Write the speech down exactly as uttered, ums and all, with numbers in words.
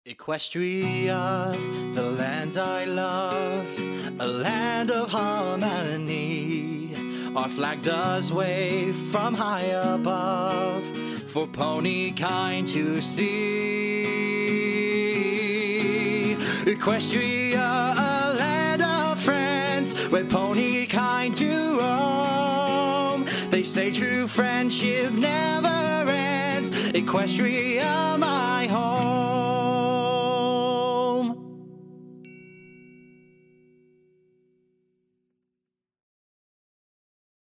Equestria, the land I love, a land of harmony. Our flag does wave from high above for pony kind to see. Equestria, a land of friends, where pony kind to roam. They say true friendship never ends. Equestria, my